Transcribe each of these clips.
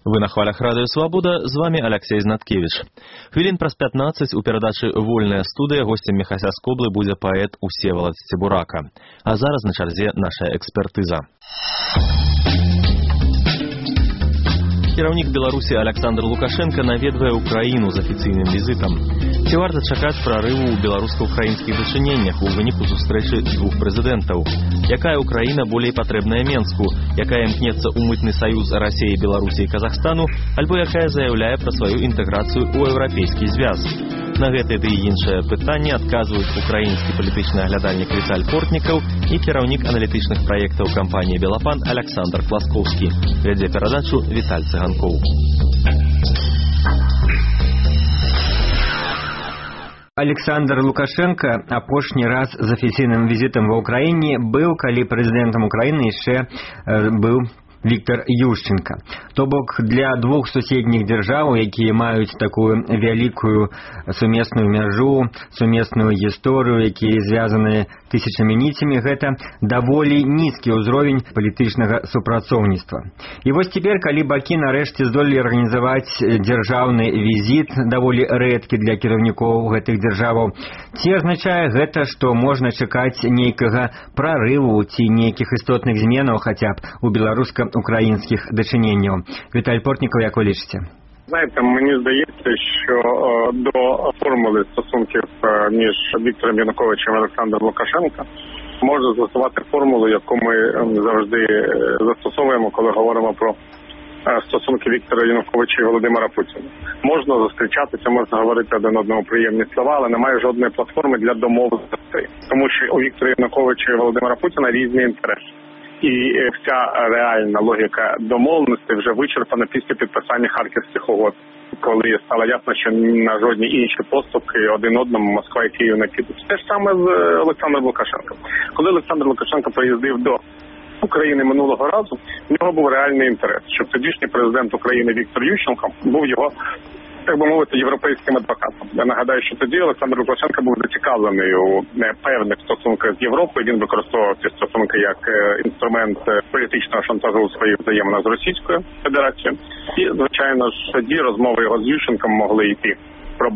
Вы на хвалях Радыё Свабода, з вами Алексей Знаткевич. Хвілін праз 15 у перадачы «Вольная студыя» гостем Міхася з Коблы будзе паэт Усевалад Сцебурака. А зараз на чарзе наша экспертыза. Кіраўнік Беларусі Александр Лукашенко наведвае Украіну з афіцыйным візітам. Ці варта чакаць прарыву ў беларуска-украінскіх дачыненнях у выніку сустрэчы двух прэзідэнтаў? Якая Украіна болей патрэбная Менску? Якая імкнецца ў мытны саюз Расіі, Беларусі і Казахстану? Альбо якая заяўляе пра сваю інтэграцыю ў еўрапейскі звяз? На гэтыя ды і іншыя пытанні адказваюць украінскі палітычны аглядальнік Віталь Портнікаў і кіраўнік аналітычных праектаў кампаніі «Белапан» Александр Класкоўскі. Вядзе перадачу Віталь Цыганкоў. Александр Лукашенко апошні раз з афіцыйным візітам ва ўкраіне быў, калі прэзідэнтам Украіны яшчэ быў Віктор Ющенко. То бок для двух суседніх дзяржаў, якія маюць такую вялікую сумесную мяжу, сумесную гісторыю, якія звязаны тысячамі ніцямі, гэта даволі нізкі ўзровень палітычнага супрацоўніцтва. І вось цяпер, калі бакі нарэшце здолелі арганізаваць дзяржаўны візіт, даволі рэдкі для кіраўнікоў гэтых дзяржаваў, ці азначае гэта, што можна чакаць нейкага прарыву ці нейкіх істотных зменаў хаця б у беларуска-українських дачиненняў? Віталь Портнікаў, як ви лічите? Знаєте, мені здається, що до формули стосунків між Віктором Януковичем і Олександром Лукашенком можна застосувати формулу, яку ми завжди застосовуємо, коли говоримо про стосунки Віктора Януковича і Володимира Путіна. Можна зустрічатися, можна говорити один одному приємні слова, але немає жодної платформи для домовленостей. Тому що у Віктора Януковича і Володимира Путіна різні інтереси. І вся реальна логіка домовленості вже вичерпана після підписання Харківських угод, коли стало ясно, що на жодні інші поступки один одному Москва і Київ не підуть. Те ж саме з Олександром Лукашенком. Коли Олександр Лукашенко приїздив до України минулого разу, в нього був реальний інтерес, щоб тодішній президент України Віктор Ющенко був його, так би мовити, європейським адвокатом. Я нагадаю, що тоді Олександр Лукашенко був зацікавлений у певних стосунках з Європою. Він використовував ці стосунки як інструмент політичного шантажу у своїх взаєминах з Російською Федерацією. І, звичайно ж, тоді розмови його з Ющенком могли йти про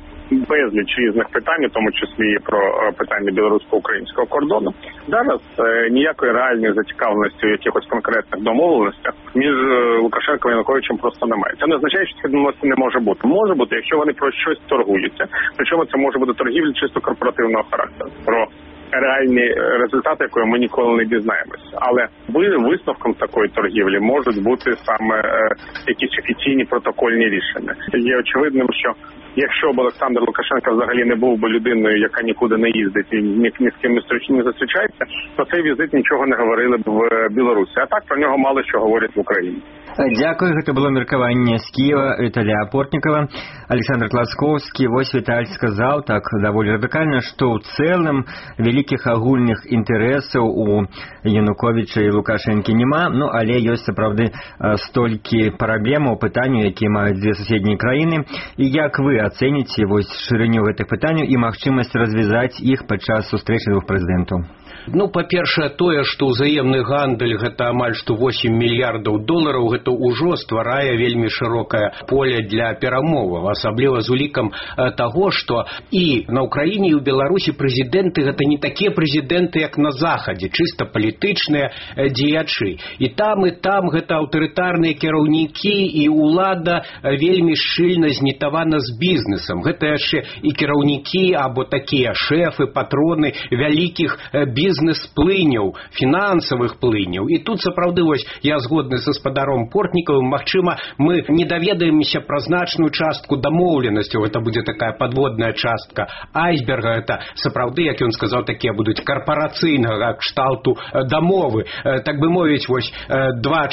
безліч різних питань, в тому числі і про питання білорусько-українського кордону. Зараз ніякої реальної зацікавленості у якихось конкретних домовленостях між Лукашенком і Януковичем просто немає. Це не означає, що ці домовленості не може бути. Може бути, якщо вони про щось торгуються. Причому це може бути торгівля чисто корпоративного характеру. Про реальні результати, якої ми ніколи не дізнаємося. Але висновком такої торгівлі можуть бути саме якісь офіційні протокольні рішення. Є очевидним, що якщо б Олександр Лукашенко взагалі не був би людиною, яка нікуди не їздить і ні з ким не зустрічається, то цей візит нічого не говорили б в Білорусі. А так про нього мало що говорять в Україні. Дякую. Гэта было меркаванне з Киева Віталя Портнікава. Александр Класкоўскі. Вось Віталь сказаў так даволі радыкальна, што ў цэлым вялікіх агульных інтарэсаў у Януковіча і Лукашэнкі няма, ну але ёсць сапраўды столькі праблемаў, пытанняў, якія маюць дзве суседнія краіны. І як вы ацэніце вось шырыню гэтых пытанняў і магчымасць развязаць іх падчас сустрэчы двух прэзідэнтаў? Ну, па-першае, тое, што ўзаемны гандаль гэта амаль што 8 мільярдаў долараў, гэта ўжо стварае вельмі шырокае поле для перамоваў, асабліва з улікам таго, што і на Ўкраіне, і ў Беларусі прэзідэнты гэта не такія прэзідэнты, як на Захадзе, чыста палітычныя дзеячы. І там гэта аўтарытарныя кіраўнікі, і ўлада вельмі шчыльна знітавана з бізнесам. Гэта яшчэ і кіраўнікі, або такія шэфы, патроны вялікіх бізнес-плыняў, фінансавых плыняў. І тут сапраўды вось я згодны са спадаром Портнікавым, магчыма, мы не даведаемся пра значную частку дамоўленасцяў, гэта будзе такая подводная частка айсберга, гэта сапраўды, як ён сказаў, такія будуць карпарацыйнага кшталту дамовы. Так бы мовіць, вось два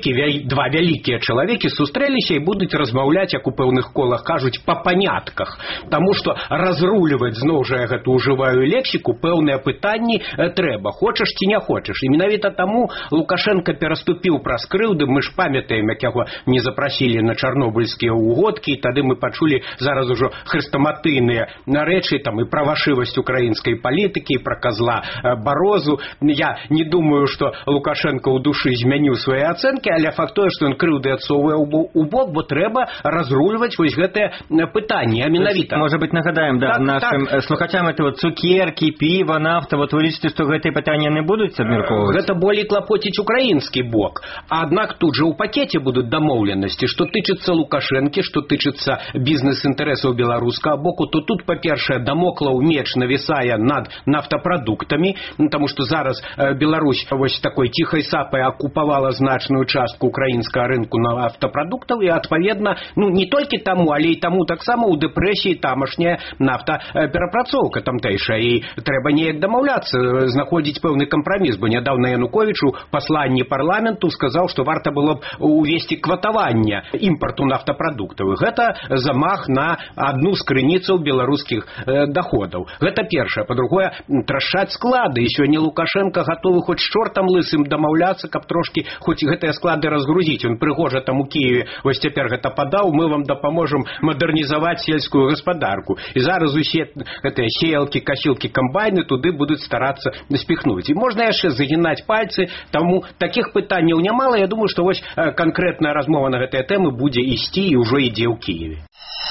вялікія чалавекі сустрэліся і будуць размаўляць, як у пэўных колах кажуць, па панятках. Таму што разруліваць, зноў жа я гэту ўжываю лексіку, пэўныя пытанні трэба, хочаш ці не хочаш. І менавіта таму Лукашенко пераступіў праз крыўды. Мы ж памятаем, як яго не запрасілі на чарнобыльскія угодкі, і тады мы пачулі зараз ужо хрэстаматыйныя рэчы, там і пра вашывасць украінскай палітыкі, і пра казла Барозу. Я не думаю, што Лукашенко ў душы змяніў свае ацэнкі, але факт тое, што ён крыўды адсоўвае ў бок, бо трэба разрульваць вось гэтае пытанне, а менавіта. Может быть, нагадаем, да, нашим слухачам, это вот цукерки, пиво, нафта, вот вы лічыце, што гэтыя пытанні не будуць абмяркоўваць? Гэта болей клапоціць украінскі бок. Аднак тут же ў пакеце будуць дамоўленасці, што тычыцца Лукашэнкі, што тычыцца бізнес-інтарэсаў беларускага боку, то тут, па-першае, дамоклаў меч навісае над нафтапрадуктамі, таму што зараз Беларусь вось такой ціхай сапай акупавала значную частку украінскага рынку нафтапрадуктаў, і, адпаведна, не толькі таму, але і таму таксама ў дэпрэсіі тамашняя нафтаперапрацоўка тамтэйшая, і трэба неяк дамаўляцца, знаходзіць пэўны кампраміс, бо нядаўна Януковіч у пасланні парламенту сказаў, што варта было б увесці кватаванне імпарту нафтапрадуктаў. Гэта замах на адну з крыніцаў беларускіх даходаў. Гэта першае. Па-другое, трашчаць склады, і сёння Лукашенко гатовы хоць з чортам лысым дамаўляцца, каб трошкі хоць гэтыя склады разгрузіць. Ён прыгожа там у Киеве вось цяпер гэта падаў, мы вам дапаможам мадэрнізаваць сельскую гаспадарку. І зараз усе гэтыя сеялкі, касілкі, камбайны туды будуць старацца спіхнуць. І можна яшчэ загінаць пальцы, таму такіх пытанняў нямала. Я думаю, што вось канкрэтная размова на гэтыя тэмы будзе ісці і ўжо ідзе ў Киеве.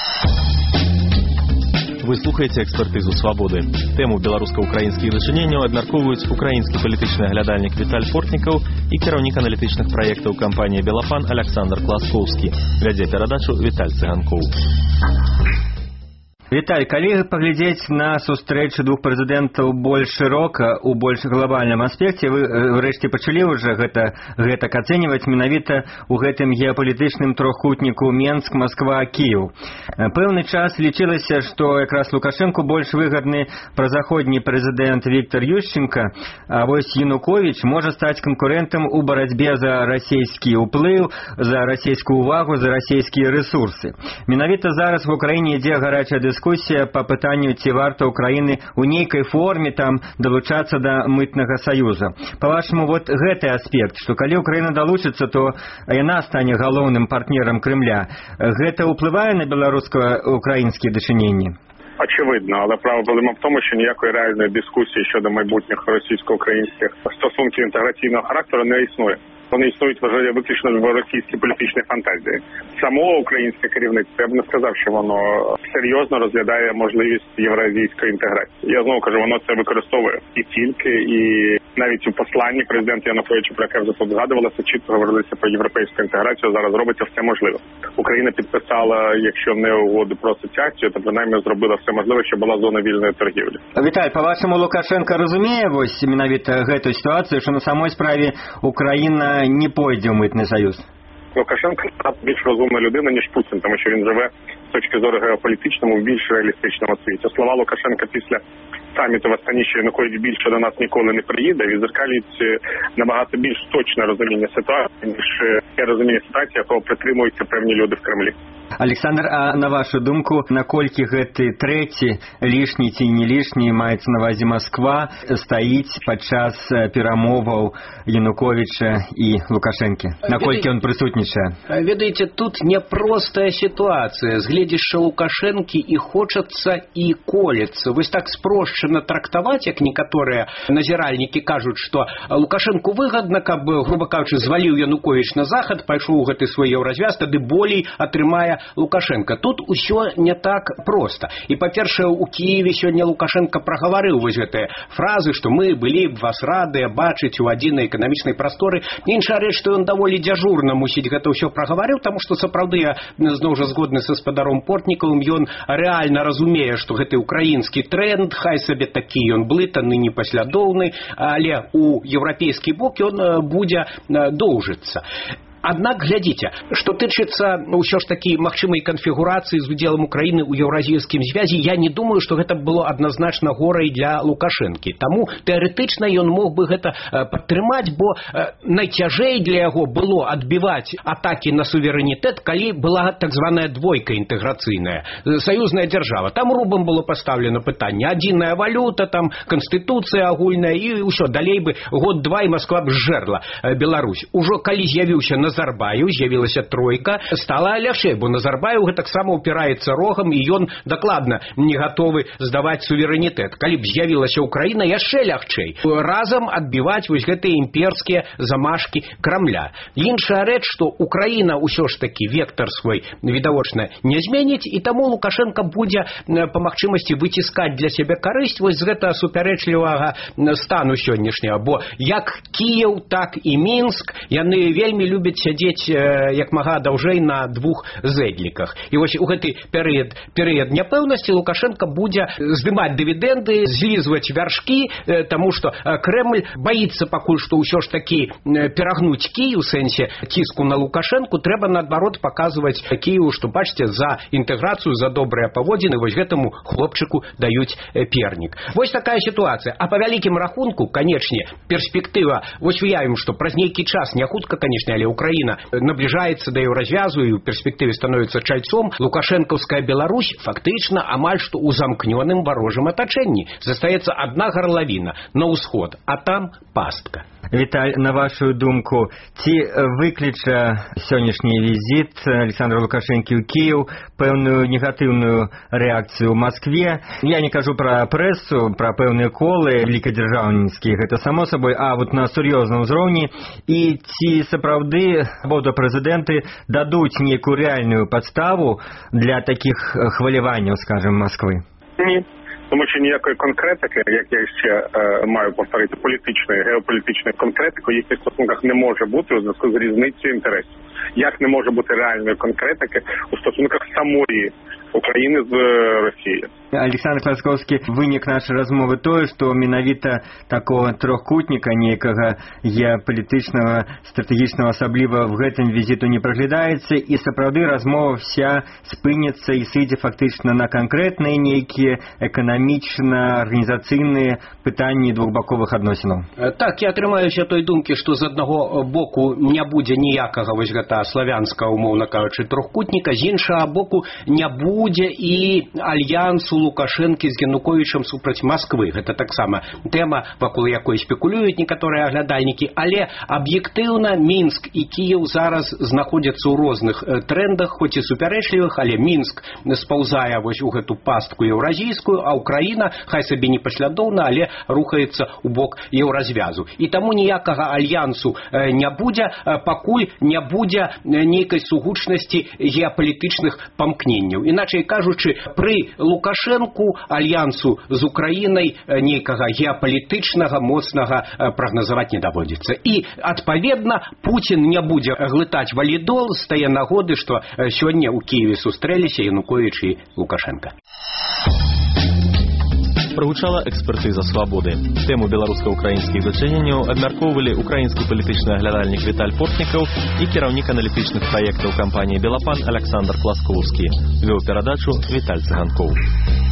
Вы слухаеце экспертызу «Свабоды». Тэму беларуска-украінскіх дачыненняў абмяркоўваюць украінскі палітычны аглядальнік Віталь Портнікаў і кіраўнік аналітычных праектаў кампаніі «Белафан» Александр Класкоўскі. Вядзе перадачу Віталь Цыганкоў. Віталь, калі паглядзець на сустрэчу двух прэзідэнтаў больш шырока, у больш глобальным аспекце, вы врэшце пачалі ўжо гэтак ацэньваць менавіта ў гэтым геапалітычным трохкутніку Менск, Масква, Кіеў. Пэўны час лічылася, што якраз Лукашэнку больш выгадны празаходні прэзідэнт Віктор Ющенка, а вось Януковіч можа стаць канкурэнтам у барацьбе за расійскі ўплыў, за расійскую увагу, за расійскія рэсурсы. Менавіта зараз в Украіне ідзе гарачая дыскусія па пытанню, ці варта Украіны ў нейкай форме там далучацца да мытнага саюза. Па-вашаму, вот гэты аспект, што калі Украіна далучыцца, то яна стане галоўным партнерам Кремля. Гэта ўплывае на беларуска-украінскія дачыненні? Очевидно, але проблема в тому, що ніякої реальної дискусії щодо майбутніх російсько-українських стосунків інтеграційного характеру не існує. Вони існують виключно в російській політичній фантазії. Само українське керівництво, я б не сказав, що воно серйозно розглядає можливість євразійської інтеграції. Я знову кажу, воно це використовує і тільки, і навіть у посланні президента Януковича, про яке вже тут згадувалося, чітко говорилося про європейську інтеграцію, зараз робиться все можливе. Україна підписала, якщо не угоду про асоціацію, то принаймні зробила все можливе, щоб була зона вільної торгівлі. Віталь, по-вашому, Лукашенко розуміє ось менавіта гэту ситуацію, що на самой справі Україна не пойде в митний союз? Лукашенко більш розумна людина, ніж Путін, тому що він живе з точки зору геополітичному в більш реалістичному світі. Слова Лукашенка після саміту в Астані, що Янукович більше до нас ніколи не приїде, відзеркалюють набагато більш точне розуміння ситуації, ніж те розуміння ситуації, якого притримуються певні люди в Кремлі. Александр, а на вашу думку, наколькі гэты трэці, лішні ці не лішні, маецца на ўвазе Москва, стаіць падчас перамоваў Януковича і Лукашэнкі? Наколькі он прысутнічае? Ведаеце, тут непростая ситуация. С гледзяшча Лукашэнкі і хочацца, і колецца. Вось так спрошчана трактаваць, як некаторыя назіральнікі кажуць, што Лукашэнку выгадна, каб, грубо кажучы, зваліў Янукович на захад, пайшоў у гэты свой еўразвяз, тады болей атрымае Лукашенко. Тут усё не так просто. І, па-першае, у Киеве сёння Лукашенко прагаварыў вось гэтыя фразы, што мы былі б вас радыя бачыць у адзінай эканамічнай прасторы. Іншая рэч, што ён даволі дзяжурна мусіць гэта ўсё прагаварыў, таму што сапраўды я зноў жа згодны са спадаром Портнікавым, ён рэальна разумее, што гэты украінскі тренд, хай сабе такі ён блытаны, непаслядоўны, але у еўрапейскі бок ён будзе доўжыцца. Аднак глядзіце, што тычыцца ўсё ж такі магчымай канфігурацыі з удзелам Украіны ў еўразійскім звязі, я не думаю, што гэта было адназначна горай для Лукашэнкі. Таму тэарэтычна ён мог бы гэта падтрымаць, бо найцяжэй для яго было адбіваць атакі на суверэнітэт, калі была так званая двойка інтэграцыйная, саюзная дзяржава. Там рубам было пастаўлена пытанне, адзіная валюта, там канстытуцыя агульная, і ўсё, далей бы год-два, і Масква б зжэрла Беларусь. Ужо калі з'явіўся Назарбаев, з'явілася тройка, стала лягчэй, бо Назарбаев гэтаксама упіраецца рогам, і ён дакладна не гатовы здаваць суверэнітэт. Калі б з'явілася Украіна, яшчэ лягчэй. Разам адбіваць вось гэтыя імперскія замашкі Крамля. Іншая рэч, што Украіна ўсё ж такі вектар свой відавочна не зменіць, і таму Лукашенко будзе па магчымасці выціскаць для сябе карысць вось з гэтага супярэчлівага стану сённяшняга. Бо як Кіеў, так і Мінск, яны вельмі любяць сядзець як мага даўжэй на двух зэдліках. І вось у гэты перыяд няпэўнасці Лукашенко будзе здымаць дывідэнды, злізваць вяршкі, таму што Крэмль баіцца пакуль што ўсё ж такі перагнуць Кіеў у сэнсе ціску на Лукашенку, трэба наадварот паказваць Кіеву, што бачыце, за інтэграцыю, за добрыя паводзіны вось гэтаму хлопчыку даюць пернік. Вось такая сітуацыя. А па вялікім рахунку, канечне, перспектыва, вось уявім, што праз нейкі час, не хутка, канечне, але Украіна набліжаецца да еўразвязу і ў перспектыве становіцца чальцом, лукашэнкаўская Беларусь фактычна амаль што ў замкнёным варожым атачэнні. Застаецца адна гарлавіна на ўсход, а там пастка. Віталь, на вашу думку, ці выкліча сённяшні візіт Александра Лукашэнкі ў Кіеў пэўную негатыўную рэакцыю ў Маскве? Я не кажу пра прэсу, пра пэўныя колы великадзяржаўніцкія, гэта само сабой, а вот на сур'ёзным узроўні, і ці сапраўды абодва прэзідэнты дадуць нейкую рэальную падставу для такіх хваляванняў, скажем, Масквы? Ні. Тому що ніякої конкретики, як я ще маю повторити, політичної, геополітичної конкретики в їхніх стосунках не може бути у зв'язку з різницею інтересів. Як не може бути реальної конкретики у стосунках самої України з Росією? Александр Класкоўскі, вынік нашай размовы тое, што менавіта такого трохкутніка нейкага геапалітычнага, стратэгічнага асабліва в гэтым візіту не праглядаецца, і сапраўды размова вся спыніцца і сыдзе фактычна на канкрэтныя нейкія эканамічна-арганізацыйныя пытанні двухбаковых адносінаў. Так, я трымаюся той думкі, што з аднаго боку не будзе ніякага вось гэта славянскага, умоўна кажучы, трохкутніка, з іншага боку не будзе і альянсу Лукашэнкі з Януковічам супраць Масквы. Гэта таксама тэма, вакол якой спекулююць некаторыя аглядальнікі, але аб'ектыўна Мінск і Кіеў зараз знаходзяцца ў розных трендах, хоць і супярэчлівых, але Мінск спаўзае вось у гэту пастку еўразійскую, а Украіна, хай сабе не паслядоўна, але рухаецца ў бок еўразвязу. І таму ніякага альянсу не будзе, пакуль не будзе нейкай сугучнасці геапалітычных памкненняў. Іначай кажучы, пры Лукашэнку альянсу з Украінай нейкага геапалітычнага моцнага прагназаваць не даводзіцца. І, адпаведна, Пуцін не будзе глытаць валідол з тае нагоды, што сёння ў Кіеве сустрэліся Януковіч і Лукашенко. Прагучала экспертыза «Свабоды». Тэму беларуска-украінскіх дачыненняў абмяркоўвалі украінскі палітычны аглядальнік Віталь Портнікаў і кіраўнік аналітычных праектаў кампаніі «Белапан» Александр Класкоўскі. Вёў перадачу Віталь Цыганкоў.